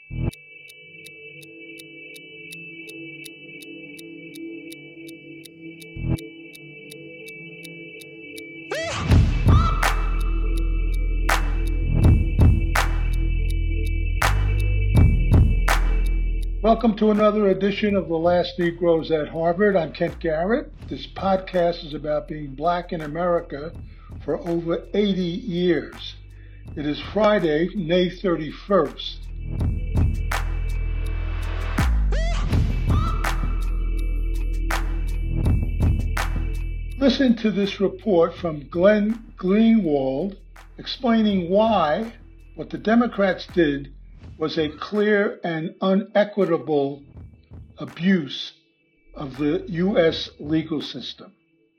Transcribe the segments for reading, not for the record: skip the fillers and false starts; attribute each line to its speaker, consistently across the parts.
Speaker 1: Welcome to another edition of The Last Negroes at Harvard. I'm Kent Garrett. This podcast is about being black in America for over 80 years. It is Friday, May 31st. Listen to this report from Glenn Greenwald explaining why what the Democrats did was a clear and unequitable abuse of the U.S. legal system.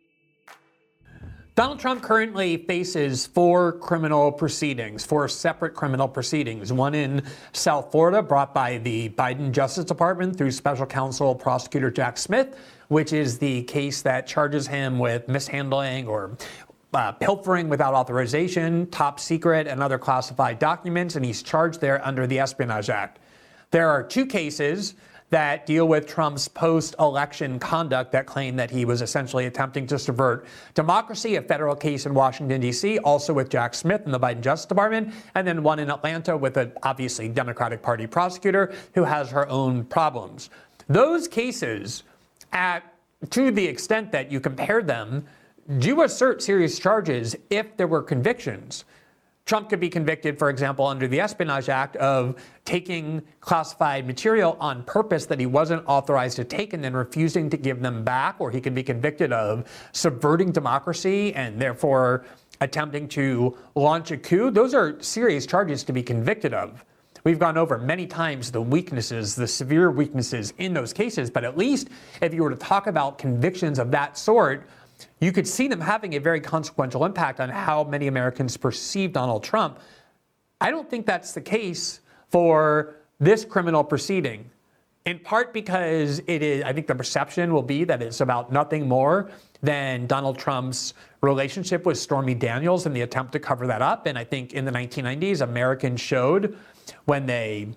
Speaker 2: Donald Trump currently faces four separate criminal proceedings. One in South Florida brought by the Biden Justice Department through Special Counsel Prosecutor Jack Smith, which is the case that charges him with mishandling or pilfering without authorization, top secret, and other classified documents, and he's charged there under the Espionage Act. There are two cases that deal with Trump's post-election conduct that claim that he was essentially attempting to subvert democracy, a federal case in Washington, D.C., also with Jack Smith in the Biden Justice Department, and then one in Atlanta with an obviously Democratic Party prosecutor who has her own problems. Those cases, to the extent that you compare them, do assert serious charges if there were convictions. Trump could be convicted, for example, under the Espionage Act of taking classified material on purpose that he wasn't authorized to take and then refusing to give them back, or he could be convicted of subverting democracy and therefore attempting to launch a coup. Those are serious charges to be convicted of. We've gone over many times the weaknesses, the severe weaknesses in those cases, but at least if you were to talk about convictions of that sort, you could see them having a very consequential impact on how many Americans perceive Donald Trump. I don't think that's the case for this criminal proceeding, in part because I think the perception will be that it's about nothing more than Donald Trump's relationship with Stormy Daniels and the attempt to cover that up. And I think in the 1990s, Americans showed when they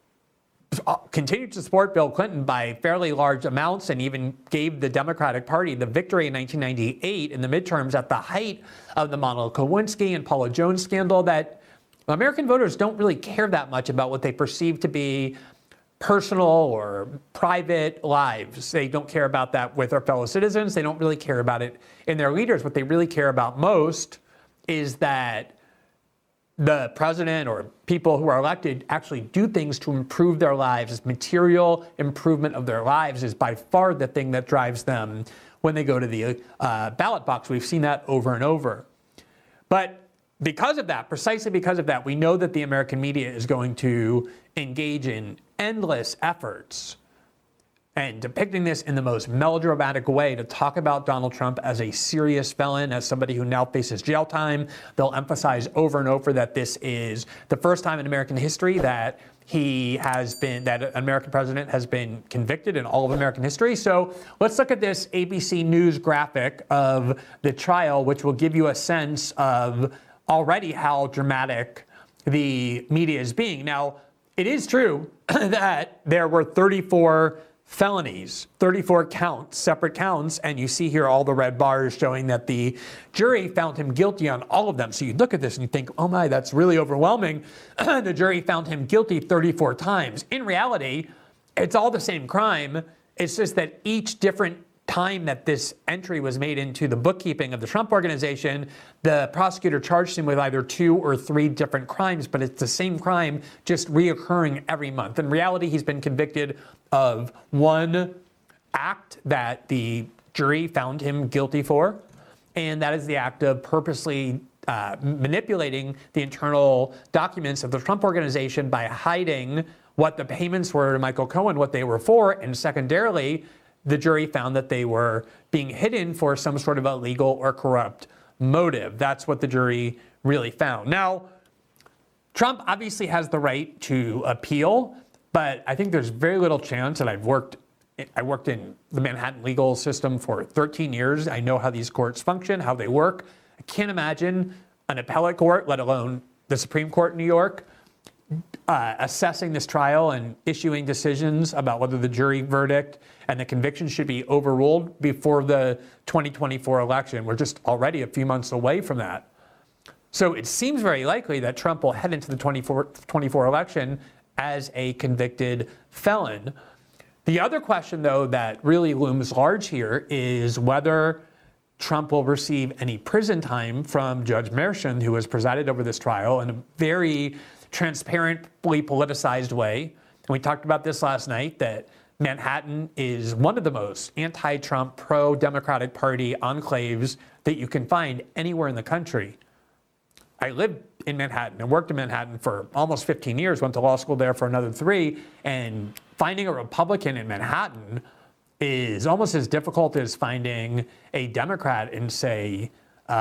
Speaker 2: continued to support Bill Clinton by fairly large amounts and even gave the Democratic Party the victory in 1998 in the midterms at the height of the Monica Lewinsky and Paula Jones scandal, that American voters don't really care that much about what they perceive to be personal or private lives. They don't care about that with their fellow citizens. They don't really care about it in their leaders. What they really care about most is that the president or people who are elected actually do things to improve their lives. Material improvement of their lives is by far the thing that drives them when they go to the ballot box. We've seen that over and over. But because of that, precisely because of that, we know that the American media is going to engage in endless efforts and depicting this in the most melodramatic way to talk about Donald Trump as a serious felon, as somebody who now faces jail time. They'll emphasize over and over that this is the first time in American history that that an American president has been convicted in all of American history. So let's look at this ABC News graphic of the trial, which will give you a sense of already how dramatic the media is being. Now, it is true that there were 34 felonies, 34 counts, separate counts, and you see here all the red bars showing that the jury found him guilty on all of them. So you look at this and you think, oh my, that's really overwhelming. The jury found him guilty 34 times. In reality, it's all the same crime. It's just that each different time that this entry was made into the bookkeeping of the Trump Organization, the prosecutor charged him with either 2 or 3 different crimes, but it's the same crime just reoccurring every month. In reality, he's been convicted of one act that the jury found him guilty for, and that is the act of purposely manipulating the internal documents of the Trump Organization by hiding what the payments were to Michael Cohen, what they were for, and secondarily, the jury found that they were being hidden for some sort of illegal or corrupt motive. That's what the jury really found. Now, Trump obviously has the right to appeal, but I think there's very little chance, and I worked in the Manhattan legal system for 13 years. I know how these courts function, how they work. I can't imagine an appellate court, let alone the Supreme Court in New York, assessing this trial and issuing decisions about whether the jury verdict and the conviction should be overruled before the 2024 election. We're just already a few months away from that. So it seems very likely that Trump will head into the 2024 election as a convicted felon. The other question, though, that really looms large here is whether Trump will receive any prison time from Judge Merchan, who has presided over this trial in a very transparently politicized way. And we talked about this last night, that Manhattan is one of the most anti-Trump, pro-Democratic Party enclaves that you can find anywhere in the country. I lived in Manhattan and worked in Manhattan for almost 15 years, went to law school there for another 3, and finding a Republican in Manhattan is almost as difficult as finding a Democrat in, say,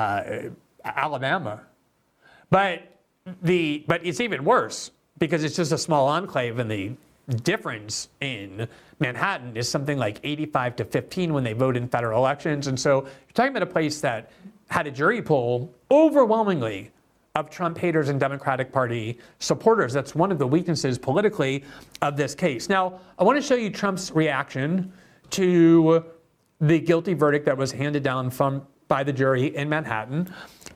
Speaker 2: Alabama. But it's even worse because it's just a small enclave, and the difference in Manhattan is something like 85-15 when they vote in federal elections. And so you're talking about a place that had a jury pool overwhelmingly of Trump haters and Democratic Party supporters. That's one of the weaknesses politically of this case. Now, I want to show you Trump's reaction to the guilty verdict that was handed down by the jury in Manhattan,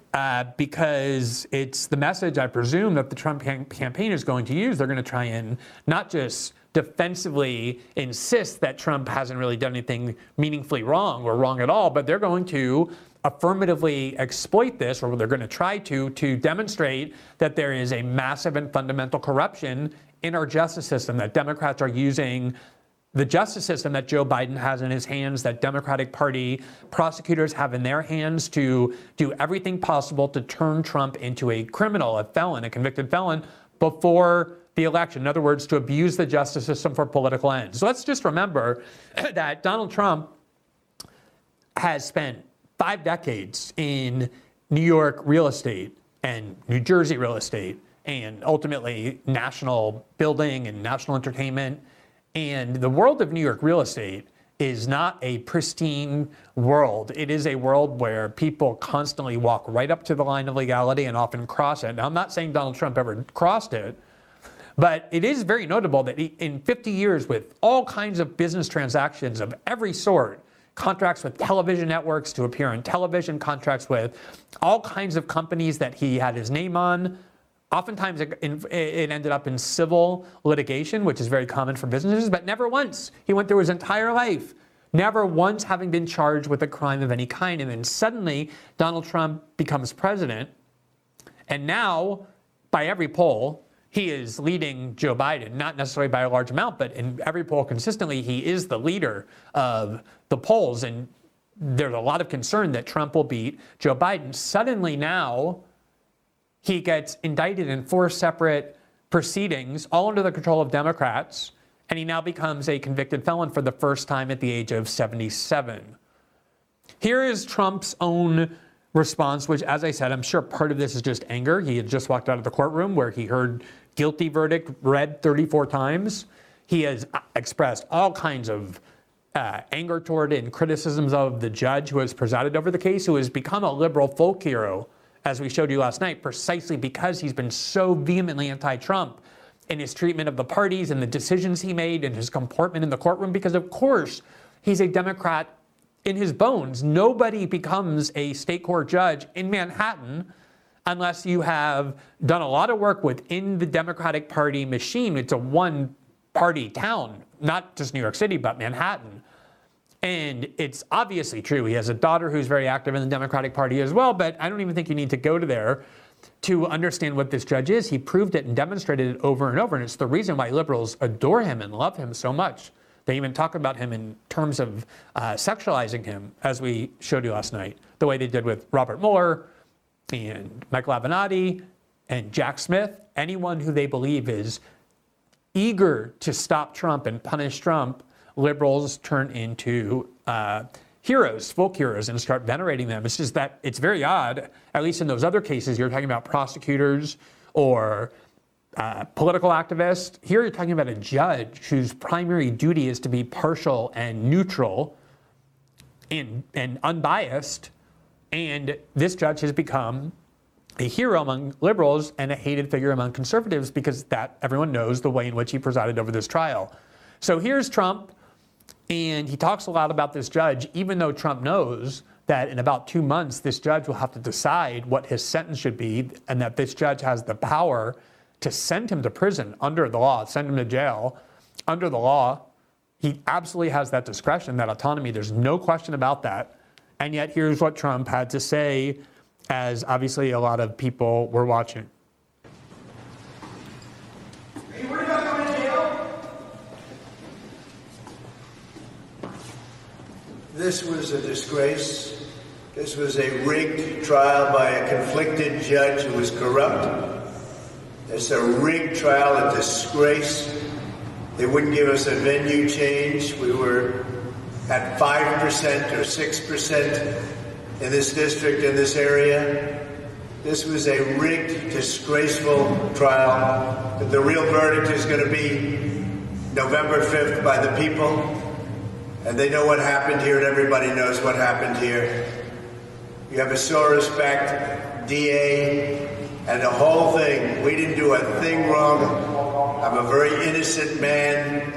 Speaker 2: because it's the message, I presume, that the Trump campaign is going to use. They're going to try and not just defensively insist that Trump hasn't really done anything meaningfully wrong or wrong at all, but they're going to affirmatively exploit this, or they're going to try to demonstrate that there is a massive and fundamental corruption in our justice system, that Democrats are using the justice system that Joe Biden has in his hands, that Democratic Party prosecutors have in their hands, to do everything possible to turn Trump into a criminal, a felon, a convicted felon before the election. In other words, to abuse the justice system for political ends. So let's just remember that Donald Trump has spent 5 decades in New York real estate and New Jersey real estate, and ultimately national building and national entertainment. And the world of New York real estate is not a pristine world. It is a world where people constantly walk right up to the line of legality and often cross it. Now, I'm not saying Donald Trump ever crossed it, but it is very notable that in 50 years, with all kinds of business transactions of every sort, contracts with television networks to appear on television, contracts with all kinds of companies that he had his name on. Oftentimes it ended up in civil litigation, which is very common for businesses, but never once. He went through his entire life, never once having been charged with a crime of any kind. And then suddenly Donald Trump becomes president. And now, by every poll, he is leading Joe Biden, not necessarily by a large amount, but in every poll consistently, he is the leader of the polls. And there's a lot of concern that Trump will beat Joe Biden. Suddenly now, he gets indicted in 4 separate proceedings, all under the control of Democrats, and he now becomes a convicted felon for the first time at the age of 77. Here is Trump's own response, which, as I said, I'm sure part of this is just anger. He had just walked out of the courtroom where he heard guilty verdict read 34 times. He has expressed all kinds of anger toward and criticisms of the judge who has presided over the case, who has become a liberal folk hero, as we showed you last night, precisely because he's been so vehemently anti-Trump in his treatment of the parties and the decisions he made and his comportment in the courtroom, because of course he's a Democrat in his bones. Nobody becomes a state court judge in Manhattan unless you have done a lot of work within the Democratic Party machine. It's a one-party town, not just New York City, but Manhattan. And it's obviously true. He has a daughter who's very active in the Democratic Party as well, but I don't even think you need to go to there to understand what this judge is. He proved it and demonstrated it over and over, and it's the reason why liberals adore him and love him so much. They even talk about him in terms of sexualizing him, as we showed you last night, the way they did with Robert Mueller and Michael Avenatti and Jack Smith. Anyone who they believe is eager to stop Trump and punish Trump, liberals turn into heroes, folk heroes, and start venerating them. It's just that it's very odd, at least in those other cases, you're talking about prosecutors or political activists. Here you're talking about a judge whose primary duty is to be partial and neutral and unbiased. And this judge has become a hero among liberals and a hated figure among conservatives, because that everyone knows the way in which he presided over this trial. So here's Trump, and he talks a lot about this judge, even though Trump knows that in about 2 months, this judge will have to decide what his sentence should be, and that this judge has the power to send him to prison under the law, send him to jail under the law. He absolutely has that discretion, that autonomy. There's no question about that. And yet here's what Trump had to say, as obviously a lot of people were watching.
Speaker 3: Are you worried about going to jail?
Speaker 4: This was a disgrace. This was a rigged trial by a conflicted judge who was corrupt. It's a rigged trial, a disgrace. They wouldn't give us a venue change. We were at 5% or 6% in this district, in this area. This was a rigged, disgraceful trial. The real verdict is going to be November 5th by the people. And they know what happened here, and everybody knows what happened here. You have a Soros-backed DA and the whole thing. We didn't do a thing wrong. I'm a very innocent man,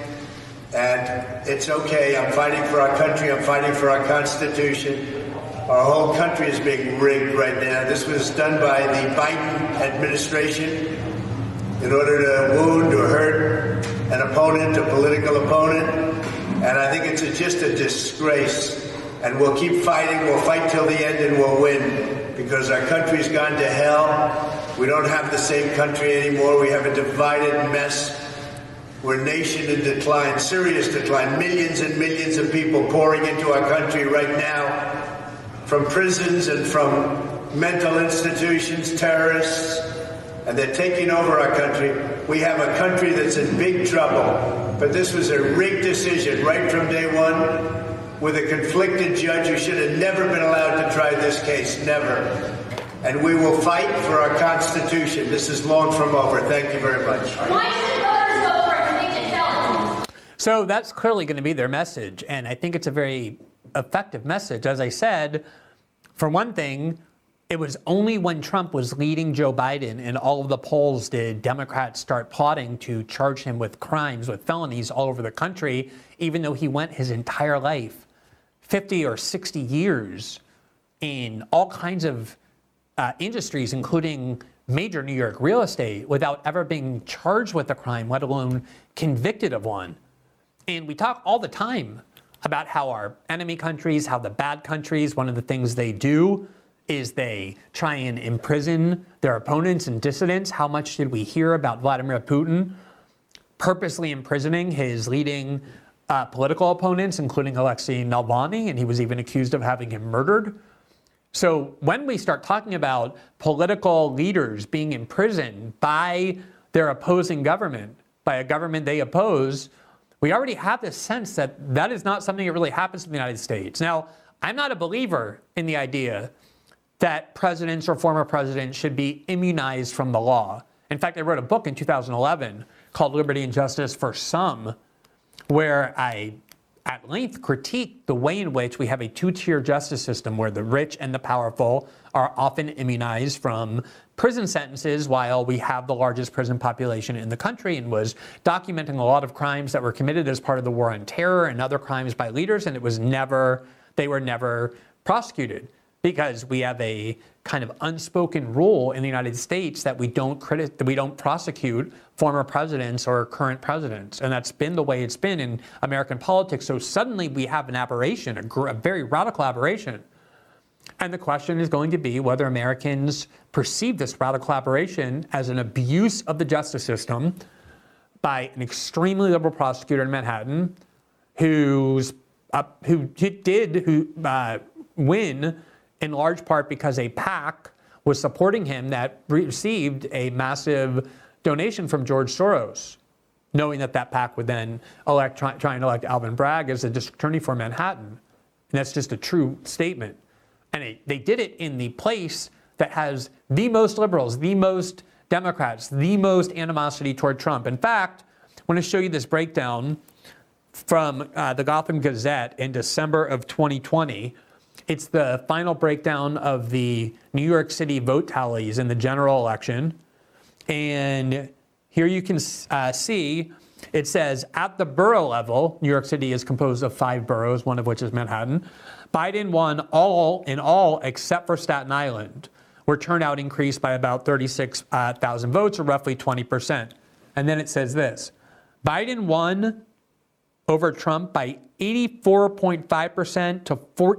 Speaker 4: and it's okay. I'm fighting for our country. I'm fighting for our Constitution. Our whole country is being rigged right now. This was done by the Biden administration in order to wound or hurt an opponent, a political opponent. And I think it's just a disgrace. And we'll keep fighting. We'll fight till the end, and we'll win, because our country's gone to hell. We don't have the same country anymore. We have a divided mess. We're a nation in decline, serious decline. Millions and millions of people pouring into our country right now, from prisons and from mental institutions, terrorists, and they're taking over our country. We have a country that's in big trouble. But this was a rigged decision right from day one, with a conflicted judge who should have never been allowed to try this case, never. And we will fight for our Constitution. This is long from over. Thank you very much.
Speaker 5: Why should voters vote for a convicted felon?
Speaker 2: So that's clearly going to be their message, and I think it's a very effective message. As I said, for one thing, it was only when Trump was leading Joe Biden in all of the polls did Democrats start plotting to charge him with crimes, with felonies all over the country, even though he went his entire life, 50 or 60 years, in all kinds of industries, including major New York real estate, without ever being charged with a crime, let alone convicted of one. And we talk all the time about how our enemy countries, how the bad countries, one of the things they do is they try and imprison their opponents and dissidents. How much did we hear about Vladimir Putin purposely imprisoning his leading political opponents, including Alexei Navalny, and he was even accused of having him murdered. So when we start talking about political leaders being imprisoned by their opposing government, by a government they oppose, we already have this sense that that is not something that really happens in the United States. Now, I'm not a believer in the idea that presidents or former presidents should be immunized from the law. In fact, I wrote a book in 2011 called Liberty and Justice for Some, where I at length critique the way in which we have a two-tier justice system where the rich and the powerful are often immunized from prison sentences while we have the largest prison population in the country, and was documenting a lot of crimes that were committed as part of the war on terror and other crimes by leaders, and they were never prosecuted, because we have a kind of unspoken rule in the United States that we don't prosecute former presidents or current presidents. And that's been the way it's been in American politics. So suddenly we have an aberration, a very radical aberration. And the question is going to be whether Americans perceive this radical aberration as an abuse of the justice system by an extremely liberal prosecutor in Manhattan who win in large part because a PAC was supporting him that received a massive donation from George Soros, knowing that PAC would then try and elect Alvin Bragg as the district attorney for Manhattan. And that's just a true statement. And they did it in the place that has the most liberals, the most Democrats, the most animosity toward Trump. In fact, I want to show you this breakdown from the Gotham Gazette in December of 2020. It's the final breakdown of the New York City vote tallies in the general election. And here you can see it says at the borough level, New York City is composed of 5 boroughs, one of which is Manhattan. Biden won in all except for Staten Island, where turnout increased by about 36,000 votes, or roughly 20%. And then it says this: Biden won over Trump by 84.5% to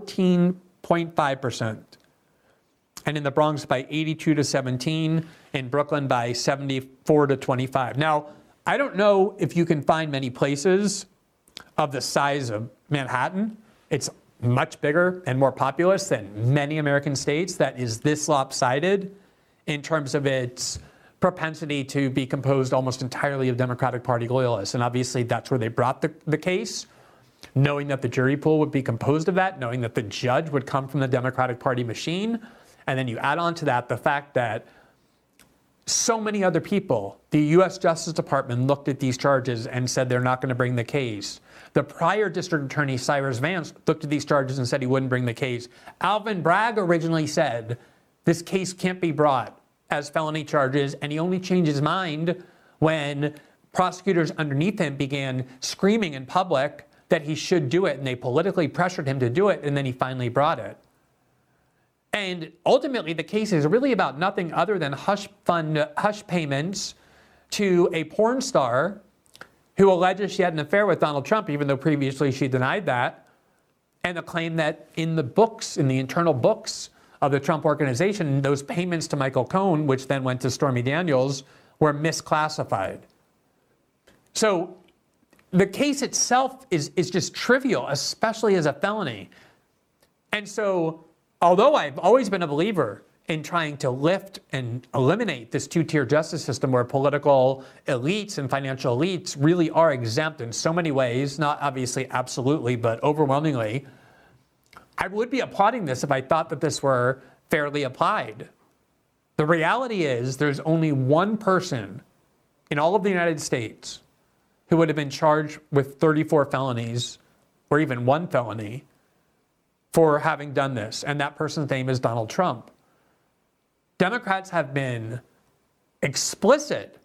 Speaker 2: 14.5%. And in the Bronx by 82 to 17, in Brooklyn by 74 to 25. Now, I don't know if you can find many places of the size of Manhattan. It's much bigger and more populous than many American states that is this lopsided in terms of its propensity to be composed almost entirely of Democratic Party loyalists. And obviously that's where they brought the case, knowing that the jury pool would be composed of that, knowing that the judge would come from the Democratic Party machine. And then you add on to that the fact that so many other people, the U.S. Justice Department looked at these charges and said they're not going to bring the case. The prior district attorney, Cyrus Vance, looked at these charges and said he wouldn't bring the case. Alvin Bragg originally said this case can't be brought as felony charges, and he only changed his mind when prosecutors underneath him began screaming in public that he should do it, and they politically pressured him to do it, and then he finally brought it. And ultimately, the case is really about nothing other than hush payments to a porn star who alleges she had an affair with Donald Trump, even though previously she denied that, and a claim that in the internal books of the Trump organization, those payments to Michael Cohen, which then went to Stormy Daniels, were misclassified. So the case itself is just trivial, especially as a felony. And so, although I've always been a believer in trying to lift and eliminate this two-tier justice system where political elites and financial elites really are exempt in so many ways, not obviously absolutely, but overwhelmingly, I would be applauding this if I thought that this were fairly applied. The reality is there's only one person in all of the United States who would have been charged with 34 felonies or even one felony for having done this, and that person's name is Donald Trump. Democrats have been explicit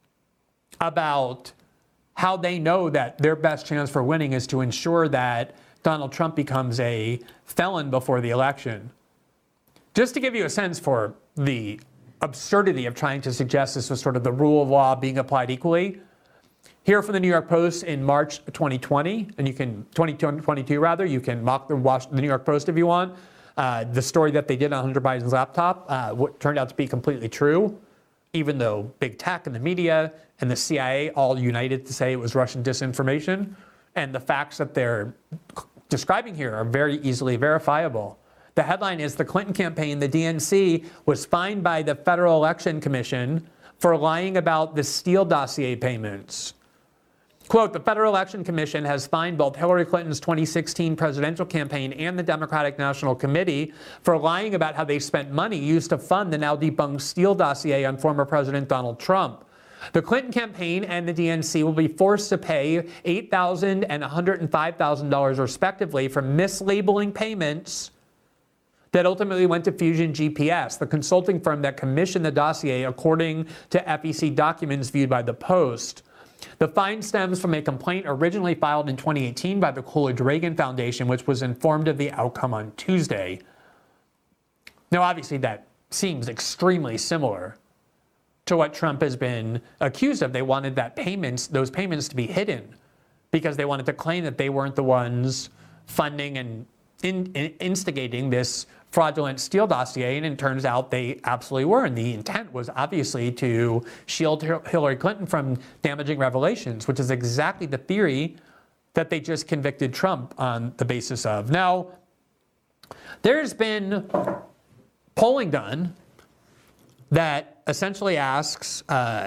Speaker 2: about how they know that their best chance for winning is to ensure that Donald Trump becomes a felon before the election. Just to give you a sense for the absurdity of trying to suggest this was sort of the rule of law being applied equally, here from the New York Post in March 2020, and you can 2022 rather, you can mock the New York Post if you want. The story that they did on Hunter Biden's laptop turned out to be completely true, even though big tech and the media and the CIA all united to say it was Russian disinformation. And the facts that they're describing here are very easily verifiable. The headline is the Clinton campaign, the DNC, was fined by the Federal Election Commission for lying about the Steele dossier payments. Quote, the Federal Election Commission has fined both Hillary Clinton's 2016 presidential campaign and the Democratic National Committee for lying about how they spent money used to fund the now debunked Steele dossier on former President Donald Trump. The Clinton campaign and the DNC will be forced to pay $8,000 and $105,000 respectively for mislabeling payments that ultimately went to Fusion GPS, the consulting firm that commissioned the dossier, according to FEC documents viewed by the Post. The fine stems from a complaint originally filed in 2018 by the Coolidge-Reagan Foundation, which was informed of the outcome on Tuesday. Now, obviously, that seems extremely similar to what Trump has been accused of. They wanted those payments to be hidden because they wanted to claim that they weren't the ones funding and instigating this fraudulent Steele dossier, and it turns out they absolutely were. And the intent was obviously to shield Hillary Clinton from damaging revelations, which is exactly the theory that they just convicted Trump on the basis of. Now, there's been polling done that essentially asks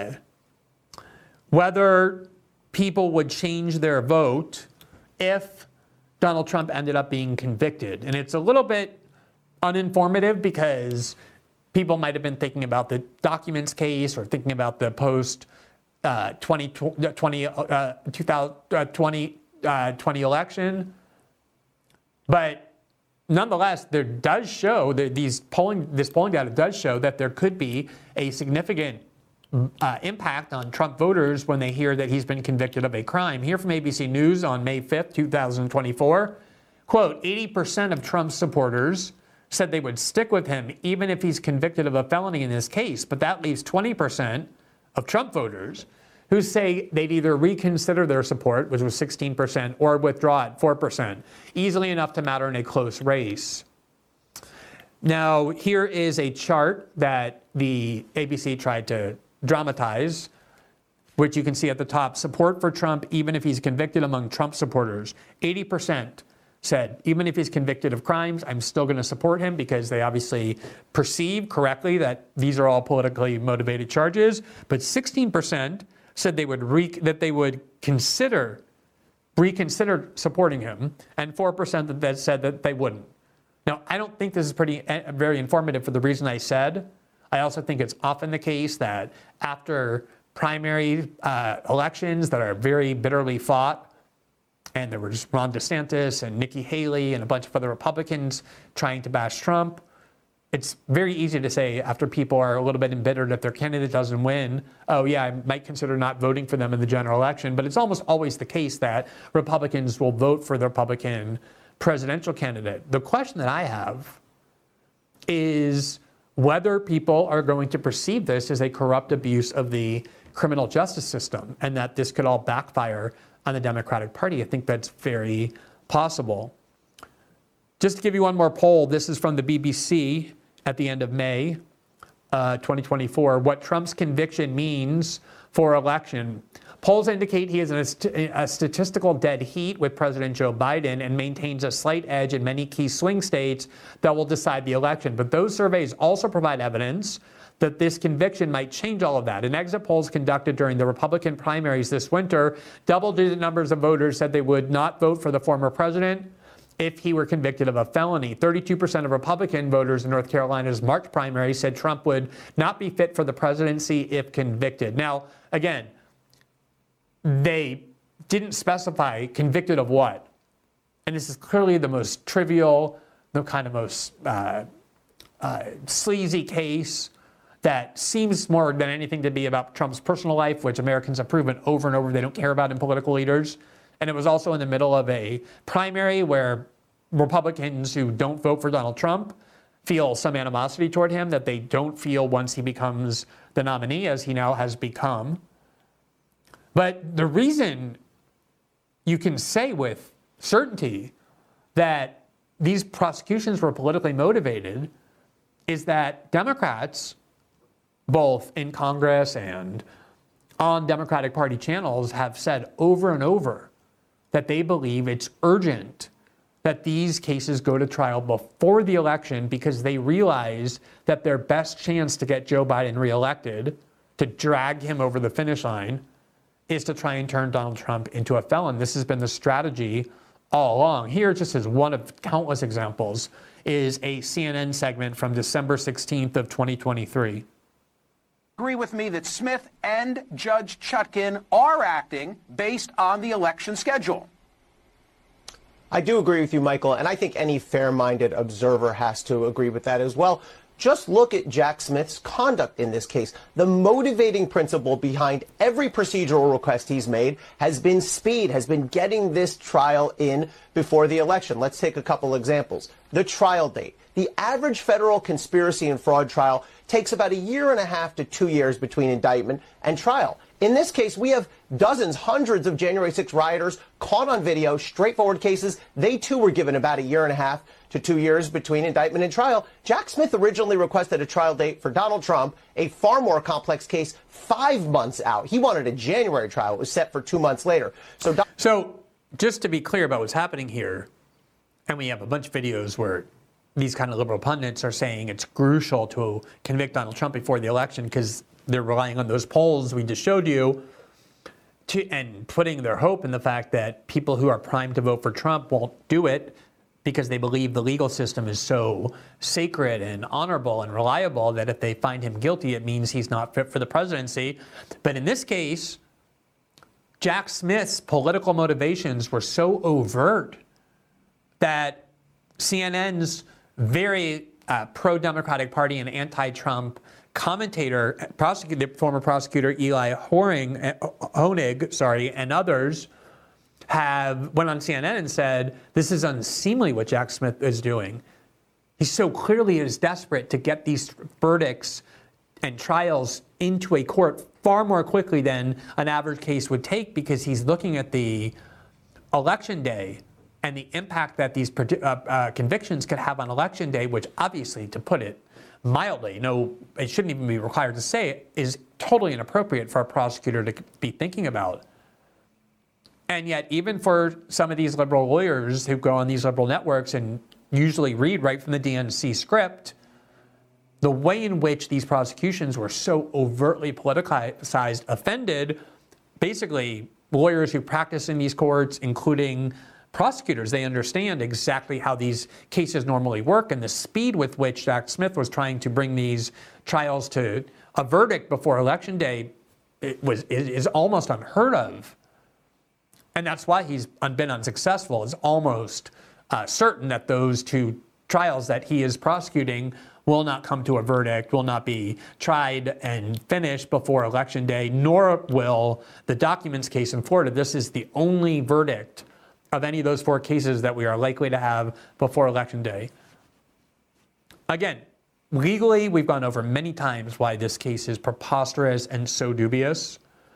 Speaker 2: whether people would change their vote if Donald Trump ended up being convicted. And it's a little bit uninformative because people might have been thinking about the documents case or thinking about the post 2020 election. But nonetheless, there does show that this polling data does show that there could be a significant impact on Trump voters when they hear that he's been convicted of a crime. Here from ABC News on May 5th, 2024, quote, 80% of Trump's supporters said they would stick with him even if he's convicted of a felony in this case. But that leaves 20% of Trump voters who say they'd either reconsider their support, which was 16%, or withdraw at 4%, easily enough to matter in a close race. Now, here is a chart that the ABC tried to dramatize, which you can see at the top. Support for Trump, even if he's convicted among Trump supporters. 80% said, even if he's convicted of crimes, I'm still going to support him, because they obviously perceive correctly that these are all politically motivated charges. But 16% said they would reconsider supporting him, and 4% that said that they wouldn't. Now, I don't think this is very informative for the reason I said. I also think it's often the case that after primary elections that are very bitterly fought, and there was Ron DeSantis and Nikki Haley and a bunch of other Republicans trying to bash Trump, it's very easy to say, after people are a little bit embittered if their candidate doesn't win, oh yeah, I might consider not voting for them in the general election. But it's almost always the case that Republicans will vote for the Republican presidential candidate. The question that I have is whether people are going to perceive this as a corrupt abuse of the criminal justice system, and that this could all backfire on the Democratic Party. I think that's very possible. Just to give you one more poll, this is from the BBC at the end of May 2024, what Trump's conviction means for election. Polls indicate he is in a statistical dead heat with President Joe Biden and maintains a slight edge in many key swing states that will decide the election. But those surveys also provide evidence that this conviction might change all of that. In exit polls conducted during the Republican primaries this winter, double-digit numbers of voters said they would not vote for the former president if he were convicted of a felony. 32% of Republican voters in North Carolina's March primary said Trump would not be fit for the presidency if convicted. Now, again, they didn't specify convicted of what. And this is clearly the most trivial, the kind of most sleazy case that seems more than anything to be about Trump's personal life, which Americans have proven over and over they don't care about in political leaders. And it was also in the middle of a primary where Republicans who don't vote for Donald Trump feel some animosity toward him that they don't feel once he becomes the nominee, as he now has become. But the reason you can say with certainty that these prosecutions were politically motivated is that Democrats, both in Congress and on Democratic Party channels, have said over and over that they believe it's urgent that these cases go to trial before the election, because they realize that their best chance to get Joe Biden reelected, to drag him over the finish line, is to try and turn Donald Trump into a felon. This has been the strategy all along. Here, just as one of countless examples, is a CNN segment from December 16th of 2023.
Speaker 6: Agree with me that Smith and Judge Chutkan are acting based on the election schedule.
Speaker 7: I do agree with you, Michael, and I think any fair-minded observer has to agree with that as well. Just look at Jack Smith's conduct in this case. The motivating principle behind every procedural request he's made has been speed, has been getting this trial in before the election. Let's take a couple examples. The trial date. The average federal conspiracy and fraud trial takes about 1.5 to 2 years between indictment and trial. In this case, we have dozens, hundreds of January 6 rioters caught on video, straightforward cases. They, too, were given about 1.5 to 2 years between indictment and trial. Jack Smith originally requested a trial date for Donald Trump, a far more complex case, 5 months out. He wanted a January trial. It was set for 2 months later. So
Speaker 2: just to be clear about what's happening here, and we have a bunch of videos where these kind of liberal pundits are saying it's crucial to convict Donald Trump before the election because they're relying on those polls we just showed you and putting their hope in the fact that people who are primed to vote for Trump won't do it because they believe the legal system is so sacred and honorable and reliable that if they find him guilty, it means he's not fit for the presidency. But in this case, Jack Smith's political motivations were so overt that CNN's very pro-Democratic Party and anti-Trump commentator, former prosecutor Eli Honig, and others went on CNN and said, this is unseemly what Jack Smith is doing. He so clearly is desperate to get these verdicts and trials into a court far more quickly than an average case would take, because he's looking at the election day and the impact that these convictions could have on election day, which obviously, to put it mildly, it shouldn't even be required to say it, is totally inappropriate for a prosecutor to be thinking about. And yet, even for some of these liberal lawyers who go on these liberal networks and usually read right from the DNC script, the way in which these prosecutions were so overtly politicized offended basically lawyers who practice in these courts, including prosecutors. They understand exactly how these cases normally work, and the speed with which Jack Smith was trying to bring these trials to a verdict before Election Day is almost unheard of. And that's why he's been unsuccessful. It's almost certain that those two trials that he is prosecuting will not come to a verdict, will not be tried and finished before Election Day, nor will the documents case in Florida. This is the only verdict of any of those 4 cases that we are likely to have before Election Day. Again, legally, we've gone over many times why this case is preposterous and so dubious.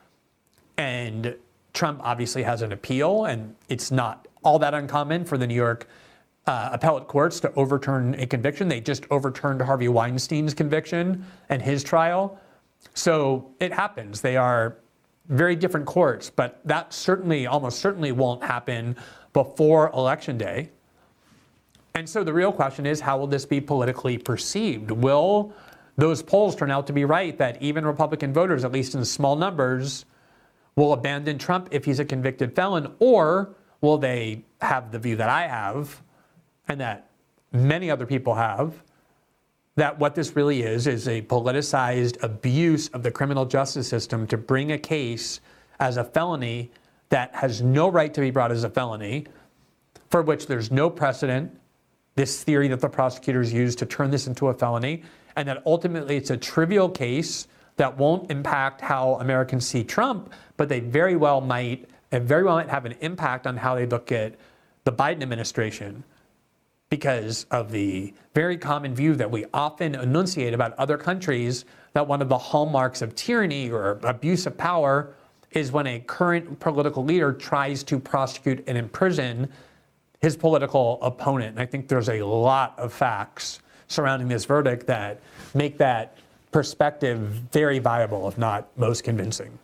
Speaker 2: And Trump obviously has an appeal, and it's not all that uncommon for the New York appellate courts to overturn a conviction. They just overturned Harvey Weinstein's conviction and his trial. So it happens. They are very different courts, but that certainly, almost certainly won't happen before Election Day. And so the real question is, how will this be politically perceived? Will those polls turn out to be right, that even Republican voters, at least in small numbers, will abandon Trump if he's a convicted felon? Or will they have the view that I have, and that many other people have, that what this really is a politicized abuse of the criminal justice system to bring a case as a felony that has no right to be brought as a felony, for which there's no precedent, this theory that the prosecutors use to turn this into a felony, and that ultimately it's a trivial case that won't impact how Americans see Trump, but they very well might have an impact on how they look at the Biden administration, because of the very common view that we often enunciate about other countries, that one of the hallmarks of tyranny or abuse of power is when a current political leader tries to prosecute and imprison his political opponent. And I think there's a lot of facts surrounding this verdict that make that perspective very viable, if not most convincing.